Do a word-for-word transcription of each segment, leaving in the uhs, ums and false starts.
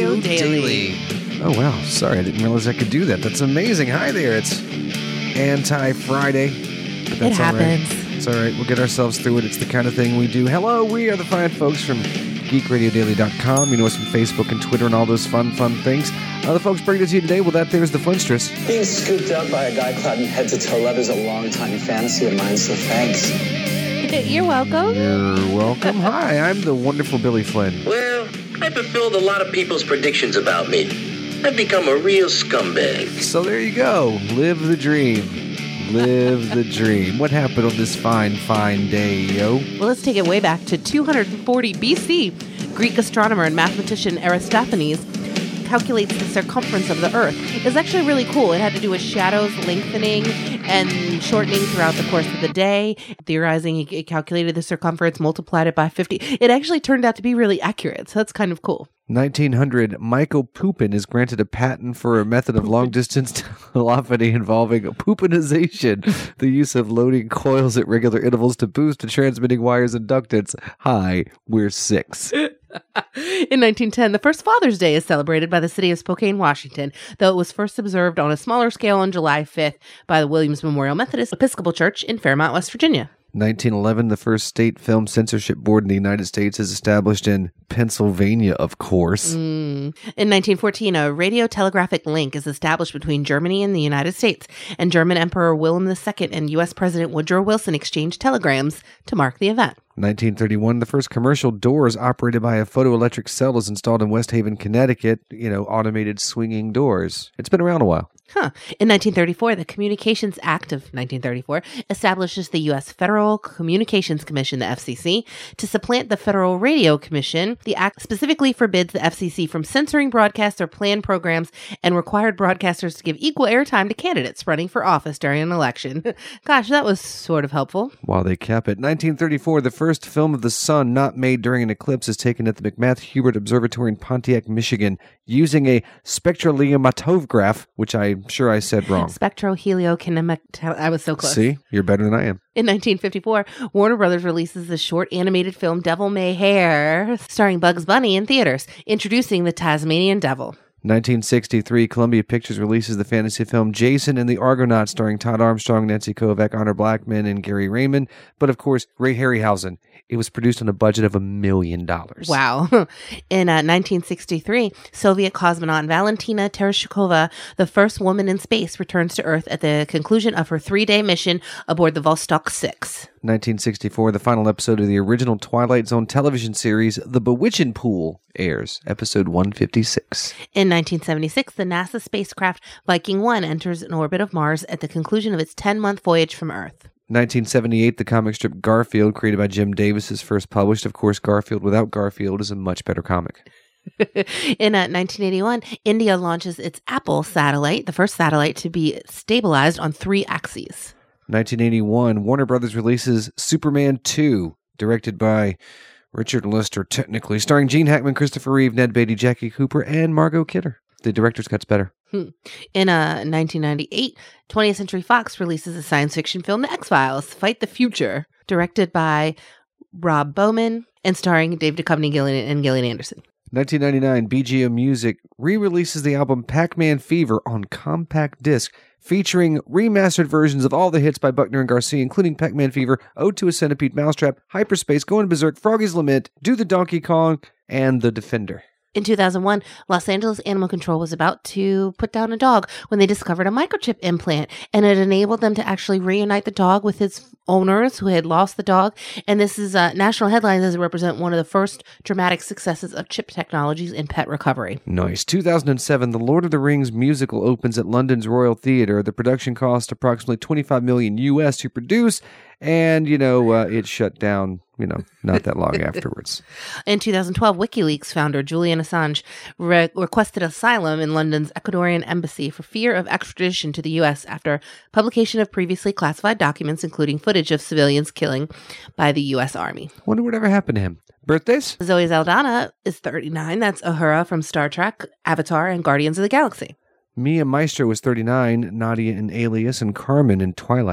Radio Daily. Oh, wow. Sorry, I didn't realize I could do that. That's amazing. Hi there. It's Anti-Friday. But that's It happens. All right. It's all right. We'll get ourselves through it. It's the kind of thing we do. Hello, we are the fine folks from geek radio daily dot com. You know us from Facebook and Twitter and all those fun, fun things. Uh, the folks bringing it to you today, well, that there's the Flintstress. Being scooped up by a guy clad in head-to-toe leather is a long-time fantasy of mine, so thanks. You're welcome. You're welcome. Hi, I'm the wonderful Billy Flynn. Well, I fulfilled a lot of people's predictions about me. I've become a real scumbag. So there you go. Live the dream. Live the dream. What happened on this fine, fine day, yo? Well, let's take it way back to two hundred forty B C. Greek astronomer and mathematician Aristophanes calculates the circumference of the Earth. It's actually really cool. It had to do with shadows lengthening and shortening throughout the course of the day. Theorizing, he, he calculated the circumference, multiplied it by fifty. It actually turned out to be really accurate, so that's kind of cool. nineteen hundred, Michael Pupin is granted a patent for a method of long-distance telephony involving poopinization, the use of loading coils at regular intervals to boost the transmitting wire's inductance. Hi, we're six. In nineteen ten, the first Father's Day is celebrated by the city of Spokane, Washington, though it was first observed on a smaller scale on July fifth by the Williams Memorial Methodist Episcopal Church in Fairmont, West Virginia. nineteen eleven, the first state film censorship board in the United States is established in Pennsylvania, of course. Mm. In nineteen fourteen, a radio telegraphic link is established between Germany and the United States, and German Emperor William the Second and U S President Woodrow Wilson exchanged telegrams to mark the event. nineteen thirty-one, the first commercial doors operated by a photoelectric cell is installed in West Haven, Connecticut. You know, automated swinging doors. It's been around a while. Huh. In nineteen thirty-four, the Communications Act of nineteen thirty-four establishes the U S Federal Communications Commission, the F C C, to supplant the Federal Radio Commission. The act specifically forbids the F C C from censoring broadcasts or planned programs and required broadcasters to give equal airtime to candidates running for office during an election. Gosh, that was sort of helpful. While they kept it. nineteen thirty-four, the first film of the sun not made during an eclipse is taken at the McMath-Hubert Observatory in Pontiac, Michigan, using a spectroleomatograph, which I'm sure I said wrong. Spectroheliokinematic. I was so close. See? You're better than I am. In nineteen fifty-four, Warner Brothers releases the short animated film Devil May Hair, starring Bugs Bunny in theaters, introducing the Tasmanian Devil. nineteen sixty-three, Columbia Pictures releases the fantasy film Jason and the Argonauts, starring Todd Armstrong, Nancy Kovac, Honor Blackman, and Gary Raymond. But of course, Ray Harryhausen. It was produced on a budget of a million dollars. Wow. In uh, nineteen sixty-three, Soviet cosmonaut Valentina Tereshkova, the first woman in space, returns to Earth at the conclusion of her three-day mission aboard the Vostok six. nineteen sixty-four, the final episode of the original Twilight Zone television series, The Bewitching Pool, airs, episode one fifty-six. In nineteen seventy-six, the NASA spacecraft Viking one enters an orbit of Mars at the conclusion of its ten-month voyage from Earth. nineteen seventy-eight, the comic strip Garfield, created by Jim Davis, is first published. Of course, Garfield without Garfield is a much better comic. In uh, nineteen eighty-one, India launches its Apple satellite, the first satellite to be stabilized on three axes. nineteen eighty-one, Warner Brothers releases Superman two, directed by Richard Lester, technically, starring Gene Hackman, Christopher Reeve, Ned Beatty, Jackie Cooper, and Margot Kidder. The director's cut's better. Hmm. In uh, nineteen ninety-eight, twentieth Century Fox releases a science fiction film, The X-Files, Fight the Future, directed by Rob Bowman and starring Dave Duchovny Gillian and Gillian Anderson. nineteen ninety-nine, B G M Music re-releases the album Pac-Man Fever on compact disc, featuring remastered versions of all the hits by Buckner and Garcia, including Pac-Man Fever, Ode to a Centipede, Mousetrap, Hyperspace, Going Berserk, Froggy's Lament, Do the Donkey Kong, and The Defender. In two thousand one, Los Angeles Animal Control was about to put down a dog when they discovered a microchip implant, and it enabled them to actually reunite the dog with its owners who had lost the dog. And this is uh, national headlines as it represent one of the first dramatic successes of chip technologies in pet recovery. Nice. two thousand seven, The Lord of the Rings musical opens at London's Royal Theatre. The production cost approximately twenty-five million U S to produce, and, you know, uh, it shut down, you know, not that long afterwards. In two thousand twelve, WikiLeaks founder Julian Assange re- requested asylum in London's Ecuadorian embassy for fear of extradition to the U S after publication of previously classified documents, including footage of civilians killing by the U S Army. Wonder whatever happened to him. Birthdays? Zoe Saldana is thirty-nine. That's Uhura from Star Trek, Avatar, and Guardians of the Galaxy. Mia Maestro was thirty-nine, Nadia in Alias, and Carmen in Twilight.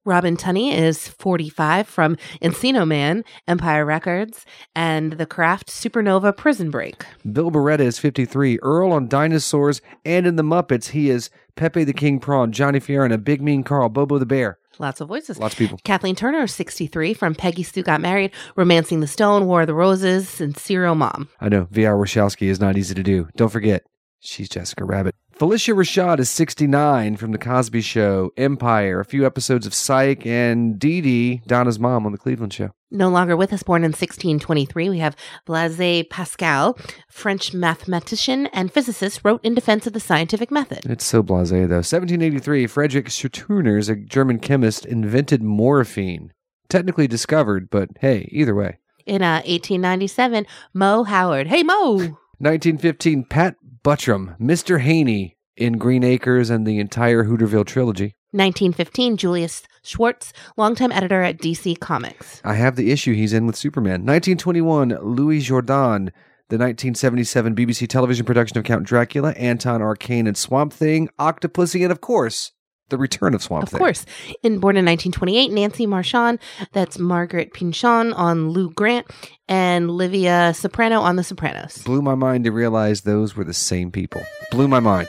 Robin Tunney is forty-five from Encino Man, Empire Records, and The Craft Supernova Prison Break. Bill Beretta is fifty-three. Earl on Dinosaurs and in The Muppets, he is Pepe the King Prawn, Johnny Fiorina, Big Mean Carl, Bobo the Bear. Lots of voices. Lots of people. Kathleen Turner is sixty-three from Peggy Sue Got Married, Romancing the Stone, War of the Roses, and Serial Mom. I know, V R Warshawski is not easy to do. Don't forget, she's Jessica Rabbit. Felicia Rashad is sixty-nine from The Cosby Show, Empire, a few episodes of Psych, and Dee Dee, Donna's mom on The Cleveland Show. No longer with us, born in sixteen twenty-three, we have Blaise Pascal, French mathematician and physicist, wrote in defense of the scientific method. It's so blasé, though. seventeen eighty-three, Friedrich Schirturners, a German chemist, invented morphine. Technically discovered, but hey, either way. In uh, eighteen ninety-seven, Mo Howard. Hey, Mo! nineteen fifteen, Pat Buttram, Mister Haney in Green Acres and the entire Hooterville trilogy. nineteen fifteen, Julius Schwartz, longtime editor at D C Comics. I have the issue he's in with Superman. nineteen twenty-one, Louis Jourdan, the nineteen seventy-seven B B C television production of Count Dracula, Anton Arcane and Swamp Thing, Octopussy, and of course, the return of Swamp Of Thing. Of course. In, born in nineteen twenty-eight, Nancy Marchand, that's Margaret Pinchon on Lou Grant, and Livia Soprano on The Sopranos. Blew my mind to realize those were the same people. Blew my mind.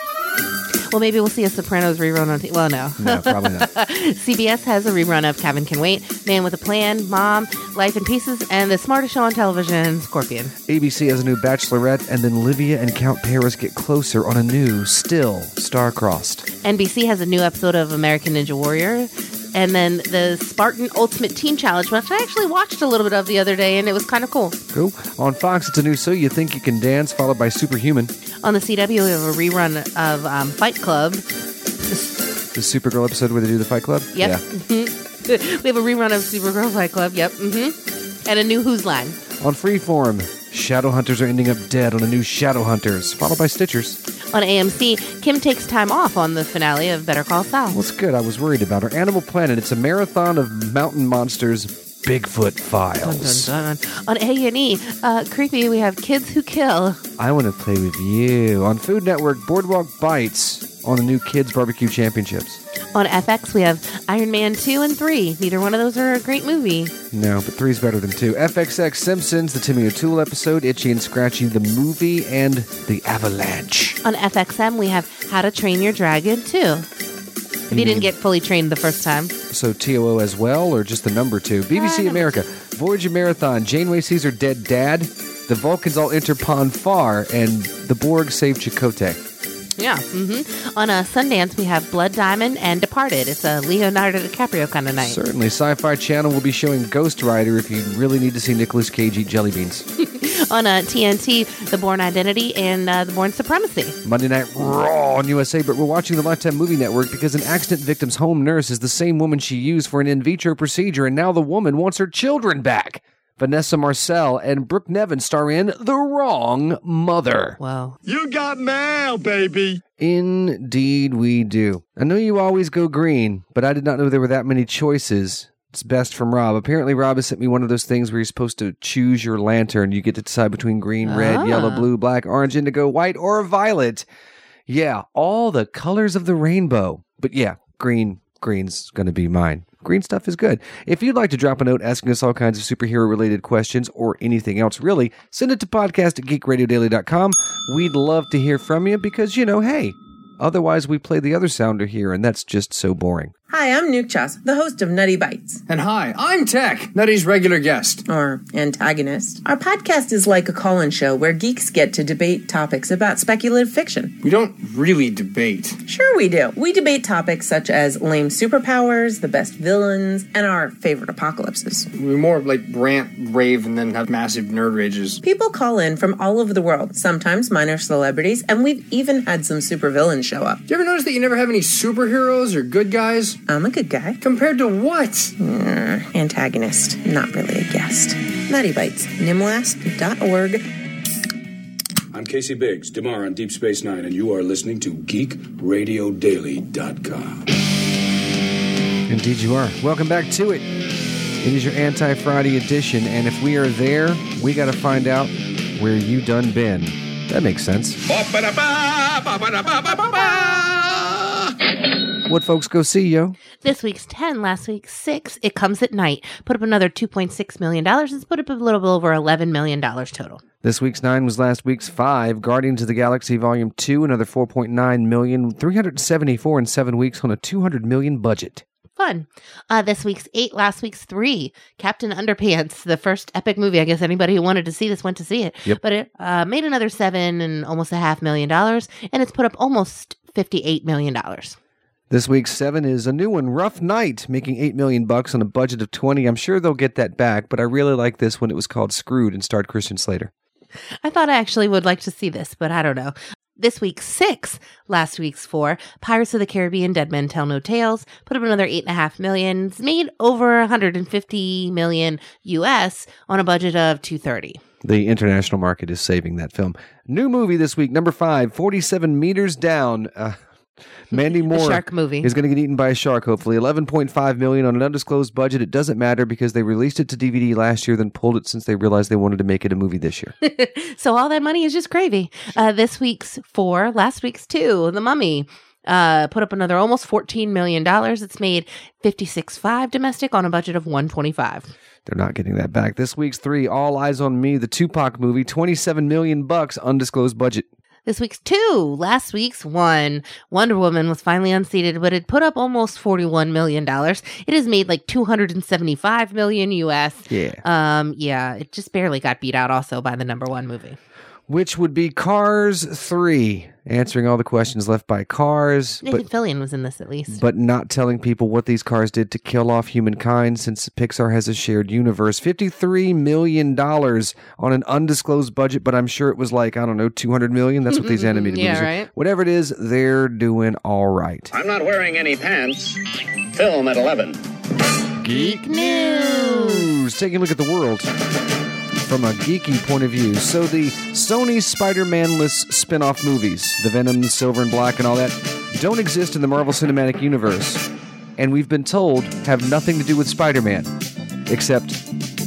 Well, maybe we'll see a Sopranos rerun on... T- well, no. No, probably not. C B S has a rerun of Cabin Can Wait, Man with a Plan, Mom, Life in Pieces, and the smartest show on television, Scorpion. A B C has a new Bachelorette, and then Livia and Count Paris get closer on a new, still, star-crossed. N B C has a new episode of American Ninja Warrior, and then the Spartan Ultimate Team Challenge, which I actually watched a little bit of the other day, and it was kind of cool. Cool. On Fox, it's a new So You Think You Can Dance, followed by Superhuman. On the C W, we have a rerun of um, Fight Club. The Supergirl episode where they do the Fight Club? Yep. Yeah. Mm-hmm. We have a rerun of Supergirl Fight Club. Yep. Mm-hmm. And a new Who's Line. On Freeform, Shadowhunters are ending up dead on a new Shadowhunters, followed by Stitchers. On A M C, Kim takes time off on the finale of Better Call Saul. Well, it's good. I was worried about her. Animal Planet, it's a marathon of mountain monsters, Bigfoot Files. Dun, dun, dun. On A and E, uh, creepy, we have Kids Who Kill. I want to play with you. On Food Network, Boardwalk Bites on the new Kids Barbecue Championships. On F X, we have Iron Man two and three. Neither one of those are a great movie. No, but three's better than two. F X X Simpsons, the Timmy O'Toole episode, Itchy and Scratchy, the movie, and The Avalanche. On F X M, we have How to Train Your Dragon two. If you didn't get fully trained the first time. So T O O as well, or just the number two? B B C Uh, America, Voyager Marathon, Janeway sees her dead dad, the Vulcans all enter Pon Far, and the Borg save Chakotay. Yeah. Mm-hmm. On uh, Sundance, we have Blood Diamond and Departed. It's a Leonardo DiCaprio kind of night. Certainly. Sci-Fi Channel will be showing Ghost Rider if you really need to see Nicolas Cage eat jelly beans. On uh, T N T, The Bourne Identity and uh, The Bourne Supremacy. Monday Night Raw on U S A, but we're watching the Lifetime Movie Network because an accident victim's home nurse is the same woman she used for an in vitro procedure, and now the woman wants her children back. Vanessa Marcel and Brooke Nevin star in The Wrong Mother. Whoa. You got mail, baby. Indeed we do. I know you always go green, but I did not know there were that many choices. It's best from Rob. Apparently Rob has sent me one of those things where you're supposed to choose your lantern. You get to decide between green, red, Ah. yellow, blue, black, orange, indigo, white, or violet. Yeah, all the colors of the rainbow. But yeah, green, green's going to be mine. Green stuff is good. If you'd like to drop a note asking us all kinds of superhero-related questions or anything else, really, send it to podcast at geek radio daily dot com. We'd love to hear from you because, you know, hey, otherwise we play the other sounder here, and that's just so boring. Hi, I'm Nuke Chas, the host of Nutty Bites. And hi, I'm Tech, Nutty's regular guest. Or antagonist. Our podcast is like a call-in show where geeks get to debate topics about speculative fiction. We don't really debate. Sure we do. We debate topics such as lame superpowers, the best villains, and our favorite apocalypses. We more like rant, rave, and then have massive nerd rages. People call in from all over the world, sometimes minor celebrities, and we've even had some supervillains show up. Do you ever notice that you never have any superheroes or good guys? I'm a good guy. Compared to what? Mm, antagonist, not really a guest. Nutty Bites, nimlast dot org. I'm Casey Biggs, Damar on Deep Space Nine, and you are listening to geek radio daily dot com. Indeed you are. Welcome back to it. It is your Anti-Friday edition, and if we are there, we got to find out where you done been. That makes sense. What folks go see, yo? This week's ten, last week's six. It Comes at Night. Put up another two point six million dollars. It's put up a little bit over eleven million dollars total. This week's nine was last week's five. Guardians of the Galaxy Volume two, another four point nine million dollars. three hundred seventy-four in seven weeks on a two hundred million dollars budget. Fun. Uh, this week's eight, last week's three. Captain Underpants, the first epic movie. I guess anybody who wanted to see this went to see it. Yep. But it uh, made another seven and almost a half million dollars, and it's put up almost fifty-eight million dollars. This week's seven is a new one, Rough Night, making eight million bucks on a budget of twenty. I'm sure they'll get that back, but I really like this one. It was called Screwed and starred Christian Slater. I thought I actually would like to see this, but I don't know. This week's six, last week's four. Pirates of the Caribbean, Dead Men Tell No Tales. Put up another eight and a half million. It's made over one hundred fifty million U S on a budget of two thirty. The international market is saving that film. New movie this week, number five, forty-seven Meters Down. Uh, Mandy Moore shark movie. is going to get eaten by a shark, hopefully. eleven point five million dollars on an undisclosed budget. It doesn't matter because they released it to D V D last year, then pulled it since they realized they wanted to make it a movie this year. So all that money is just gravy. Uh, this week's four, last week's two. The Mummy. Uh, put up another almost fourteen million dollars. It's made fifty-six point five domestic on a budget of one twenty-five. They're not getting that back. This week's three, All Eyes on Me, the Tupac movie, twenty-seven million bucks, undisclosed budget. This week's two, last week's one. Wonder Woman was finally unseated, but it put up almost forty-one million dollars. It has made like two hundred seventy-five million U S. Yeah. Um, yeah, it just barely got beat out also by the number one movie. Which would be Cars three, answering all the questions left by Cars, Nathan but, Fillion was in this at least. but not telling people what these cars did to kill off humankind since Pixar has a shared universe. fifty-three million dollars on an undisclosed budget, but I'm sure it was like, I don't know, two hundred million dollars. That's what these animated Yeah, movies are. right. Whatever it is, they're doing all right. I'm not wearing any pants. Film at eleven. Geek News! Taking a look at the world from a geeky point of view. So the Sony Spider-Man-less spin-off movies, the Venom, Silver and Black and all that, don't exist in the Marvel Cinematic Universe. And we've been told have nothing to do with Spider-Man. Except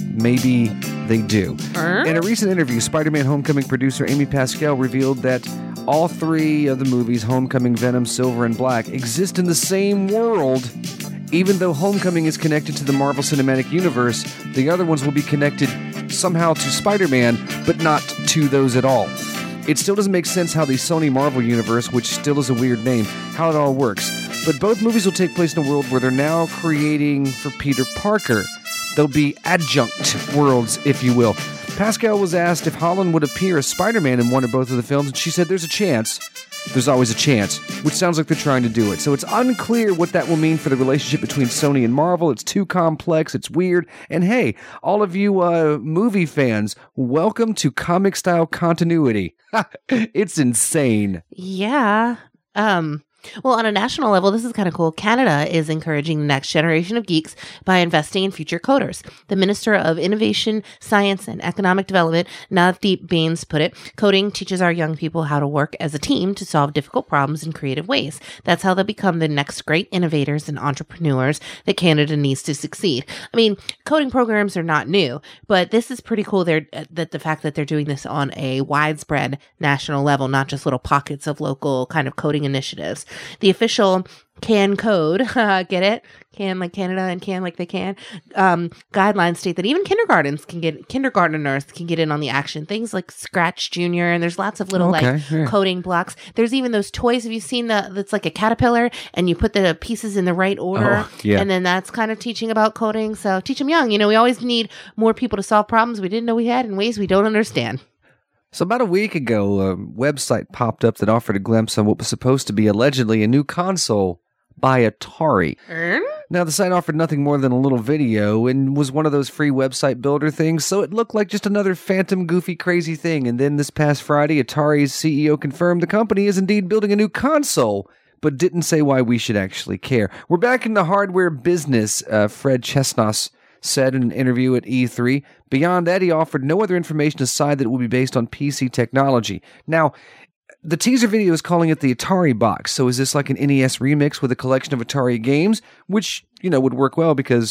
maybe they do. Uh? In a recent interview, Spider-Man Homecoming producer Amy Pascal revealed that all three of the movies, Homecoming, Venom, Silver and Black, exist in the same world. Even though Homecoming is connected to the Marvel Cinematic Universe, the other ones will be connected somehow to Spider-Man, but not to those at all. It still doesn't make sense how the Sony Marvel Universe, which still is a weird name, how it all works. But both movies will take place in a world where they're now creating for Peter Parker. They'll be adjunct worlds, if you will. Pascal was asked if Holland would appear as Spider-Man in one or both of the films, and she said there's a chance. There's always a chance, which sounds like they're trying to do it. So it's unclear what that will mean for the relationship between Sony and Marvel. It's too complex. It's weird. And hey, all of you uh, movie fans, welcome to comic-style continuity. It's insane. Yeah. Um, well, on a national level, this is kind of cool. Canada is encouraging the next generation of geeks by investing in future coders. The Minister of Innovation, Science, and Economic Development, Navdeep Bains, put it, coding teaches our young people how to work as a team to solve difficult problems in creative ways. That's how they'll become the next great innovators and entrepreneurs that Canada needs to succeed. I mean, coding programs are not new, but this is pretty cool there, that the fact that they're doing this on a widespread national level, not just little pockets of local kind of coding initiatives. The official Can Code, get it? Can like Canada and can like they can. Um, guidelines state that even kindergartens can get, kindergarteners can get in on the action. Things like Scratch Junior, and there's lots of little Okay, like yeah. coding blocks. There's even those toys. Have you seen the, that's like a caterpillar and you put the pieces in the right order? Oh, yeah. And then that's kind of teaching about coding. So teach them young. You know, we always need more people to solve problems we didn't know we had in ways we don't understand. So about a week ago, a website popped up that offered a glimpse on what was supposed to be allegedly a new console by Atari. Er? Now, the site offered nothing more than a little video and was one of those free website builder things, so it looked like just another phantom, goofy, crazy thing. And then this past Friday, Atari's C E O confirmed the company is indeed building a new console, but didn't say why we should actually care. We're back in the hardware business, uh, Fred Chesnos said in an interview at E three. Beyond that, he offered no other information aside that it will be based on P C technology. Now, the teaser video is calling it the Atari box. So is this like an N E S remix with a collection of Atari games? Which, you know, would work well because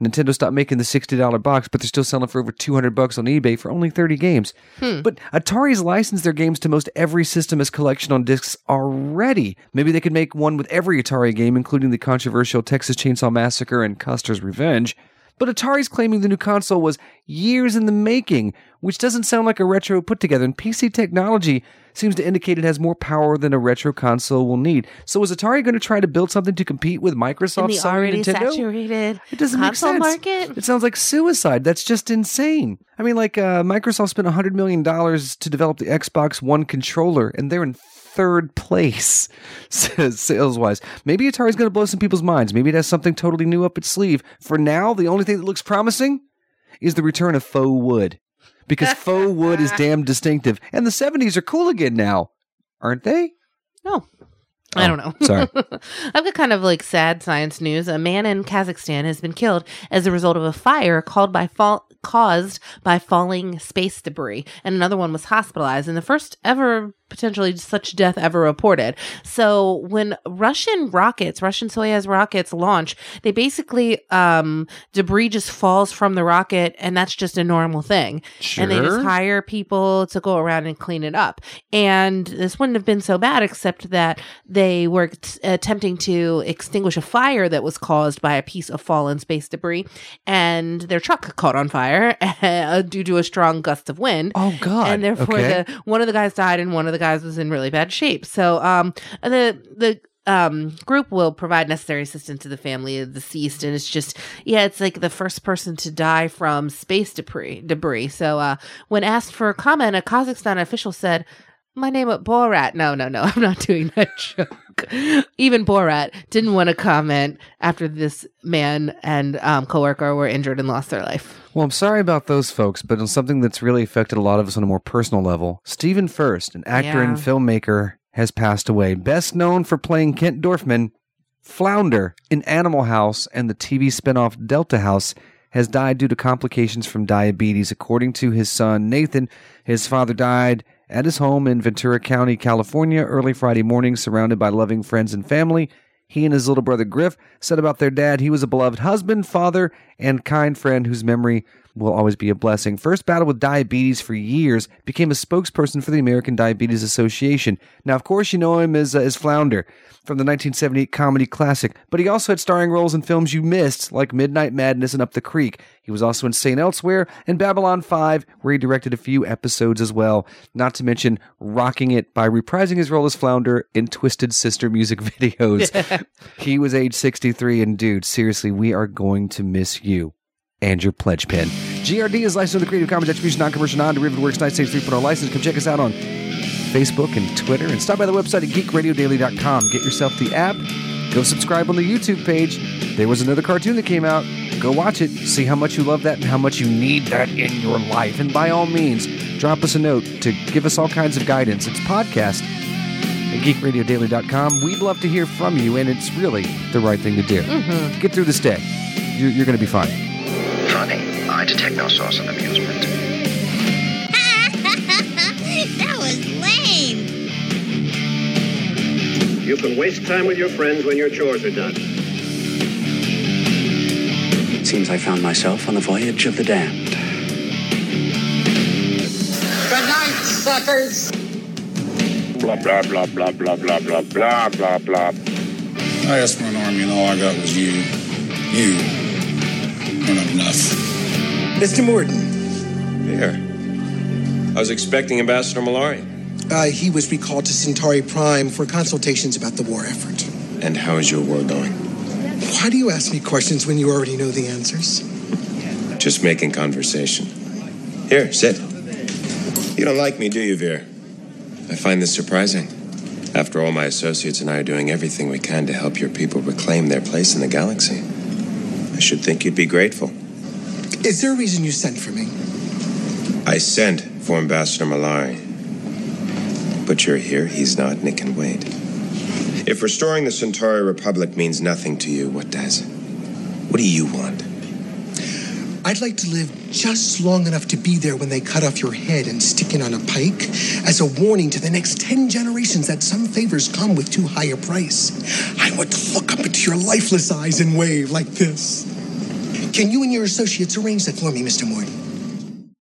Nintendo stopped making the sixty dollars box, but they're still selling for over two hundred bucks on eBay for only thirty games. Hmm. But Atari's licensed their games to most every system as collection on discs already. Maybe they could make one with every Atari game, including the controversial Texas Chainsaw Massacre and Custer's Revenge. But Atari's claiming the new console was years in the making, which doesn't sound like a retro put-together, and P C technology seems to indicate it has more power than a retro console will need. So is Atari going to try to build something to compete with Microsoft, in the Sony, already Nintendo? saturated it doesn't console make sense. market? It sounds like suicide. That's just insane. I mean, like, uh, Microsoft spent one hundred million dollars to develop the Xbox One controller, and they're in third place sales-wise. Maybe Atari's going to blow some people's minds. Maybe it has something totally new up its sleeve. For now, the only thing that looks promising is the return of faux wood. Because faux wood is damn distinctive. And the seventies are cool again now. Aren't they? No. Oh, I don't know. Sorry. I've got kind of like sad science news. A man in Kazakhstan has been killed as a result of a fire called by fall- caused by falling space debris. And another one was hospitalized. And the first ever potentially such death ever reported. So when Russian rockets, Russian Soyuz rockets launch, they basically, um, debris just falls from the rocket, and that's just a normal thing. Sure. And they just hire people to go around and clean it up. And this wouldn't have been so bad, except that they were t- attempting to extinguish a fire that was caused by a piece of fallen space debris, and their truck caught on fire uh, due to a strong gust of wind. Oh, God. And therefore, Okay. the one of the guys died, and one of the guys was in really bad shape. So um, the the um, group will provide necessary assistance to the family of the deceased, and it's just yeah, it's like the first person to die from space debris. Debris. So uh, when asked for a comment, a Kazakhstan official said, "My name is Borat." No, no, no, I'm not doing that joke. Even Borat didn't want to comment after this man and um, coworker were injured and lost their life. Well, I'm sorry about those folks, but on something that's really affected a lot of us on a more personal level, Stephen Furst, an actor Yeah. and filmmaker, has passed away. Best known for playing Kent Dorfman, Flounder in Animal House and the T V spinoff Delta House, has died due to complications from diabetes. According to his son, Nathan, his father died at his home in Ventura County, California, early Friday morning, surrounded by loving friends and family. He and his little brother Griff said about their dad, he was a beloved husband, father, and kind friend whose memory will always be a blessing. First battled with diabetes for years, became a spokesperson for the American Diabetes Association. Now, of course, you know him as, uh, as Flounder from the nineteen seventy-eight comedy classic, but he also had starring roles in films you missed, like Midnight Madness and Up the Creek. He was also in Saint Elsewhere and Babylon five, where he directed a few episodes as well, not to mention rocking it by reprising his role as Flounder in Twisted Sister music videos. He was age sixty-three, and dude, seriously, we are going to miss you and your pledge pin. G R D is licensed under Creative Commons Attribution, Non-Commercial, Non-Derivative Works, United States three point oh license. Come check us out on Facebook and Twitter, and stop by the website at geek radio daily dot com. Get yourself the app. Go subscribe on the YouTube page. There was another cartoon that came out. Go watch it. See how much you love that and how much you need that in your life. And by all means, drop us a note to give us all kinds of guidance. It's podcast at geek radio daily dot com. We'd love to hear from you, and it's really the right thing to do. Mm-hmm. Get through this day. You're, you're going to be fine. Funny. I detect no source of amusement. That was lame. You can waste time with your friends when your chores are done. It seems I found myself on the voyage of the damned. Good night, suckers. Blah, blah, blah, blah, blah, blah, blah, blah, blah, blah. I asked for an army and all I got was you. You. Not enough. Mister Morton. Here. I was expecting Ambassador Malari. Uh, he was recalled to Centauri Prime for consultations about the war effort. And how is your war going? Why do you ask me questions when you already know the answers? Just making conversation. Here, sit. You don't like me, do you, Veer? I find this surprising. After all, my associates and I are doing everything we can to help your people reclaim their place in the galaxy. I should think you'd be grateful. Is there a reason you sent for me? I sent for Ambassador Malari. But you're here, he's not, and it can wait. If restoring the Centauri Republic means nothing to you, what does? What do you want? I'd like to live just long enough to be there when they cut off your head and stick it on a pike as a warning to the next ten generations that some favors come with too high a price. I want to look up into your lifeless eyes and wave like this. Can you and your associates arrange that for me, Mister Morton?